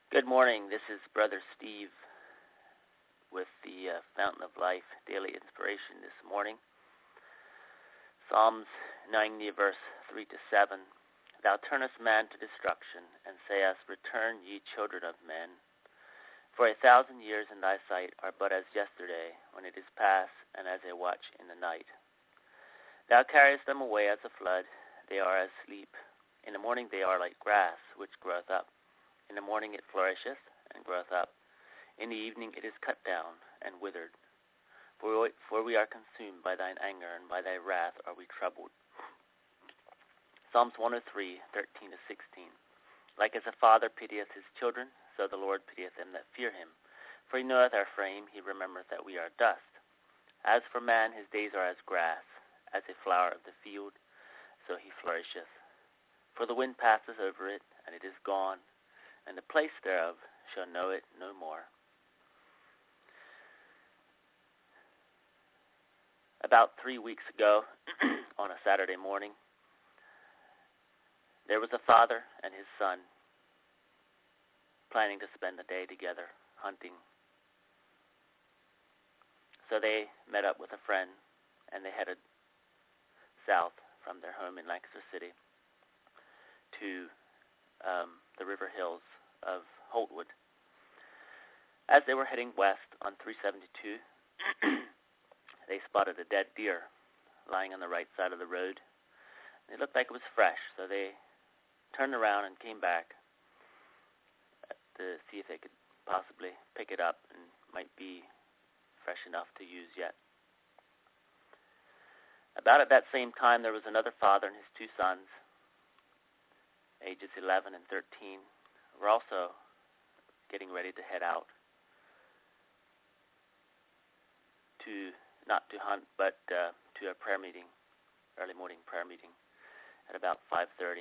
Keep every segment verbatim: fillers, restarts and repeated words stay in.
Good morning. This is Brother Steve with the uh, Fountain of Life Daily Inspiration this morning. Psalms ninety, verse three to seven. Thou turnest man to destruction, and sayest, Return, ye children of men. For a thousand years in thy sight are but as yesterday, when it is past, and as a watch in the night. Thou carriest them away as a flood, they are as sleep. In the morning they are like grass, which groweth up. In the morning it flourisheth, and groweth up. In the evening it is cut down, and withered. For we, for we are consumed by thine anger, and by thy wrath are we troubled. Psalms one oh three, thirteen to sixteen. Like as a father pitieth his children, so the Lord pitieth them that fear him. For he knoweth our frame, he remembereth that we are dust. As for man, his days are as grass, as a flower of the field, so he flourisheth. For the wind passeth over it, and it is gone, and the place thereof shall know it no more. About three weeks ago, on a Saturday morning, there was a father and his son planning to spend the day together hunting. So they met up with a friend, and they headed south from their home in Lancaster City to um, the river hills of Holtwood. As they were heading west on three seventy-two, they spotted a dead deer lying on the right side of the road. It looked like it was fresh, so they turned around and came back to see if they could possibly pick it up and might be fresh enough to use yet. About at that same time, there was another father and his two sons, ages eleven and thirteen, were also getting ready to head out to, not to hunt, but uh, to a prayer meeting, early morning prayer meeting at about five thirty.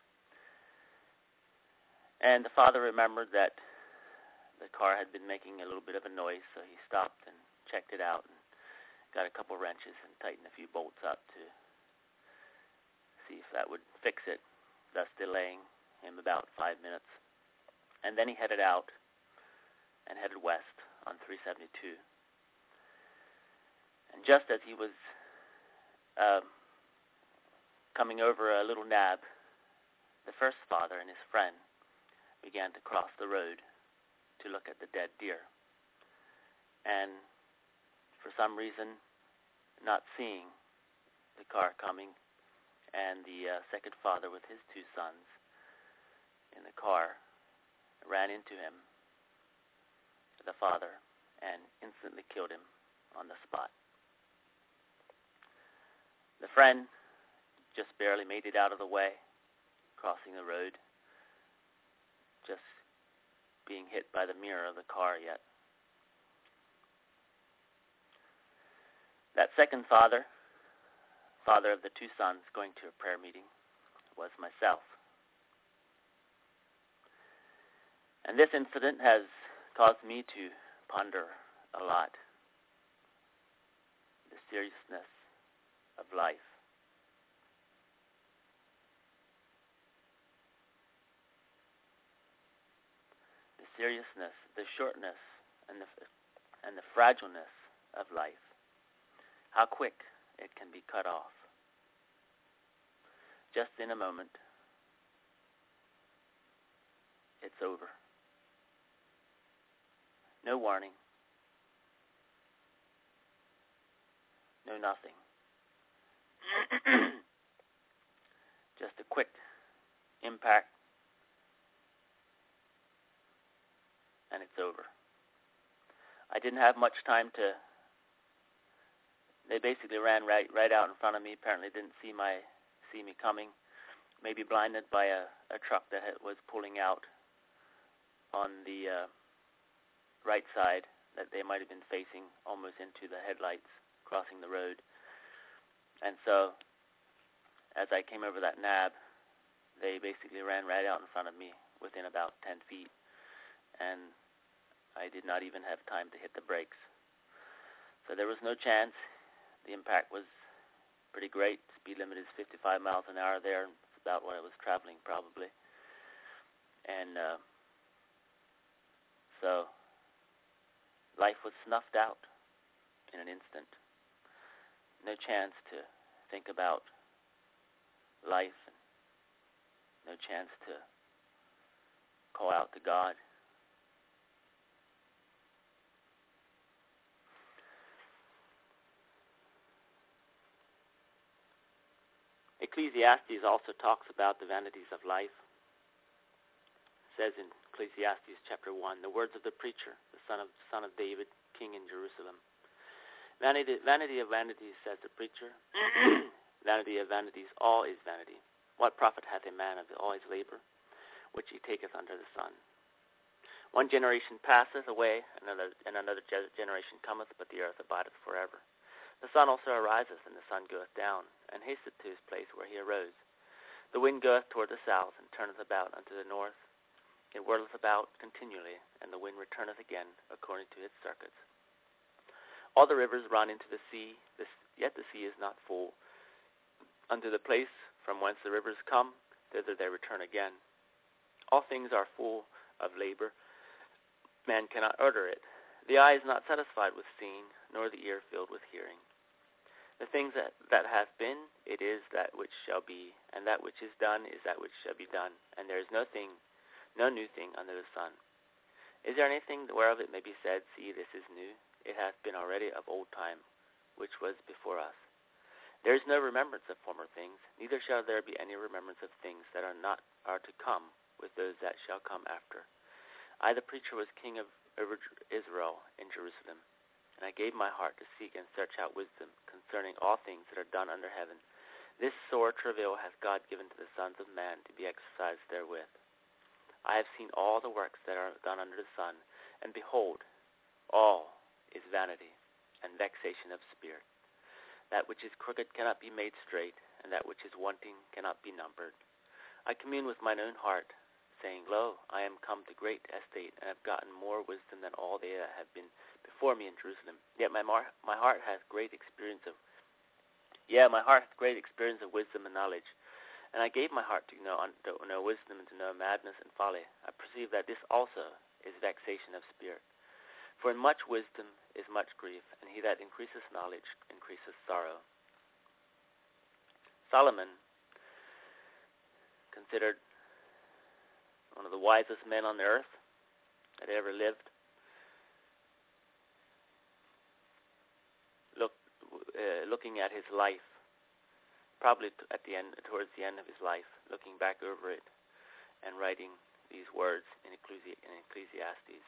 And the father remembered that the car had been making a little bit of a noise, so he stopped and checked it out and got a couple wrenches and tightened a few bolts up to see if that would fix it, thus delaying him about five minutes. And then he headed out and headed west on three seventy-two. And just as he was uh, coming over a little nab, the first father and his friend began to cross the road to look at the dead deer. And for some reason, not seeing the car coming, and the uh, second father with his two sons in the car ran into him, the father, and instantly killed him on the spot. The friend just barely made it out of the way, crossing the road, just being hit by the mirror of the car yet. That second father, father of the two sons going to a prayer meeting, was myself. And this incident has caused me to ponder a lot the seriousness of life. The seriousness, the shortness, and the, and the fragileness of life. How quick it can be cut off. Just in a moment, it's over. No warning. No nothing. Just a quick impact, and it's over. I didn't have much time to. They basically ran right right out in front of me. Apparently, didn't see my see me coming. Maybe blinded by a, a truck that had, was pulling out on the uh, right side that they might have been facing almost into the headlights, crossing the road. And so, as I came over that nab, they basically ran right out in front of me within about ten feet, and I did not even have time to hit the brakes. So there was no chance. The impact was pretty great. Speed limit is fifty-five miles an hour there. It's about what I was traveling probably. And uh, so life was snuffed out in an instant. No chance to think about life, and no chance to call out to God. Ecclesiastes also talks about the vanities of life. It says in Ecclesiastes chapter one, the words of the preacher, the son of son of David, king in Jerusalem. Vanity, vanity of vanities, says the preacher. Vanity of vanities, all is vanity. What profit hath a man of all his labor, which he taketh under the sun? One generation passeth away, another, and another generation cometh, but the earth abideth forever. The sun also ariseth, and the sun goeth down, and hasteth to his place where he arose. The wind goeth toward the south, and turneth about unto the north. It whirleth about continually, and the wind returneth again according to its circuits. All the rivers run into the sea, this, yet the sea is not full. Unto the place from whence the rivers come, thither they return again. All things are full of labor. Man cannot utter it. The eye is not satisfied with seeing, nor the ear filled with hearing. The things that, that hath been, it is that which shall be, and that which is done is that which shall be done. And there is no thing, no new thing under the sun. Is there anything whereof it may be said, see, this is new? It hath been already of old time, which was before us. There is no remembrance of former things, neither shall there be any remembrance of things that are not are to come with those that shall come after. I, the preacher, was king of Israel in Jerusalem, and I gave my heart to seek and search out wisdom concerning all things that are done under heaven. This sore travail hath God given to the sons of man to be exercised therewith. I have seen all the works that are done under the sun, and behold, all is vanity and vexation of spirit. That which is crooked cannot be made straight, and that which is wanting cannot be numbered. I commune with mine own heart, saying, Lo, I am come to great estate, and have gotten more wisdom than all they that have been before me in Jerusalem. Yet my mar- my heart hath great experience of yeah, my heart hath great experience of wisdom and knowledge. And I gave my heart to know, to know wisdom and to know madness and folly. I perceive that this also is vexation of spirit. For in much wisdom is much grief, and he that increaseth knowledge increaseth sorrow. Solomon, considered one of the wisest men on the earth that ever lived, look, uh, looking at his life, probably t- at the end, towards the end of his life, looking back over it and writing these words in, Ecclesi- in Ecclesiastes.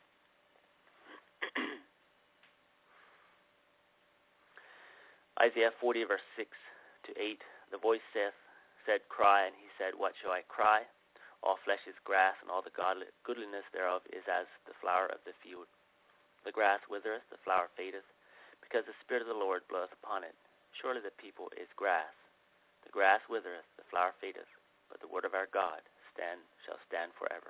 Isaiah forty, verse six to eight, the voice saith, said, Cry, and he said, What shall I cry? All flesh is grass, and all the godly, goodliness thereof is as the flower of the field. The grass withereth, the flower fadeth, because the Spirit of the Lord bloweth upon it. Surely the people is grass. The grass withereth, the flower fadeth, but the word of our God stand shall stand forever.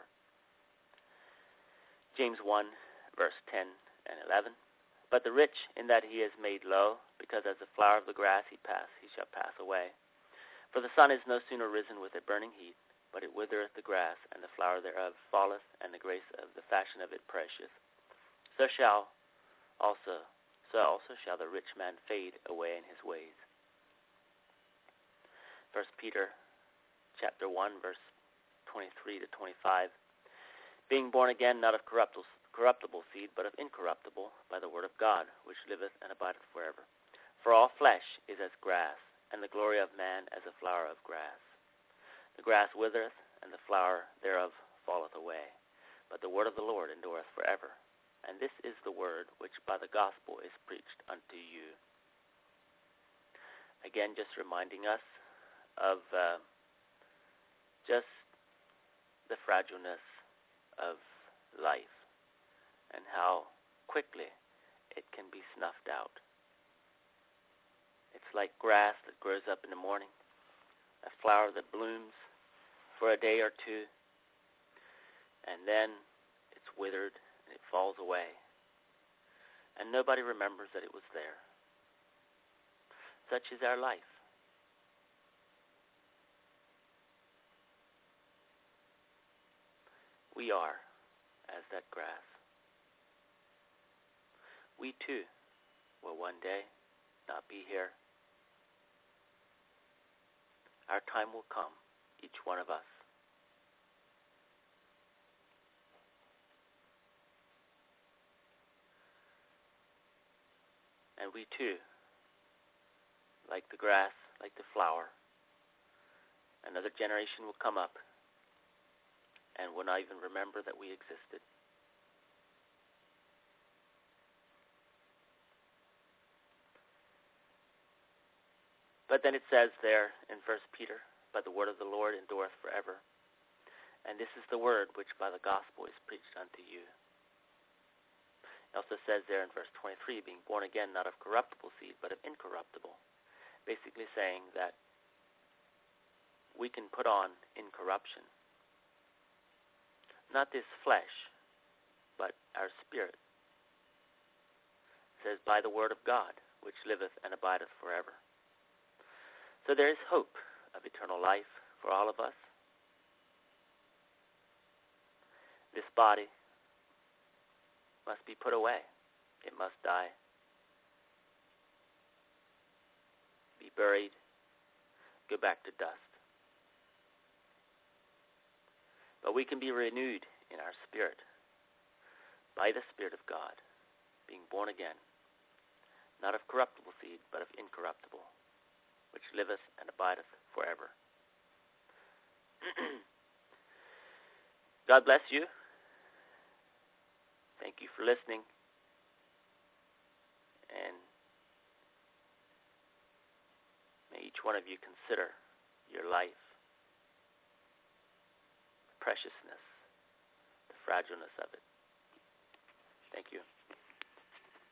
James one, verse ten and eleven. But the rich, in that he is made low, because as the flower of the grass he pass, he shall pass away. For the sun is no sooner risen with a burning heat, but it withereth the grass, and the flower thereof falleth, and the grace of the fashion of it perisheth. So shall also, so also shall the rich man fade away in his ways. First Peter, chapter one, verse twenty-three to twenty-five. Being born again, not of corruptible corruptible seed, but of incorruptible, by the word of God, which liveth and abideth forever. For all flesh is as grass, and the glory of man as a flower of grass. The grass withereth, and the flower thereof falleth away, but the word of the Lord endureth forever. And this is the word which by the gospel is preached unto you. Again, just reminding us of uh, just the fragileness of life, and how quickly it can be snuffed out. It's like grass that grows up in the morning, a flower that blooms for a day or two, and then it's withered and it falls away, and nobody remembers that it was there. Such is our life. We are as that grass. we too will one day not be here. Our time will come, each one of us. And we too, like the grass, like the flower, another generation will come up and will not even remember that we existed. But then it says there in First Peter, but the word of the Lord endureth forever. And this is the word which by the gospel is preached unto you. It also says there in verse twenty-three, being born again, not of corruptible seed, but of incorruptible. Basically saying that we can put on incorruption. Not this flesh, but our spirit. It says, by the word of God, which liveth and abideth forever. So there is hope of eternal life for all of us. This body must be put away. It must die. Be buried. Go back to dust. But we can be renewed in our spirit by the Spirit of God, being born again, not of corruptible seed, but of incorruptible, which liveth and abideth forever. God bless you. Thank you for listening. And may each one of you consider your life, the preciousness, the fragileness of it. Thank you.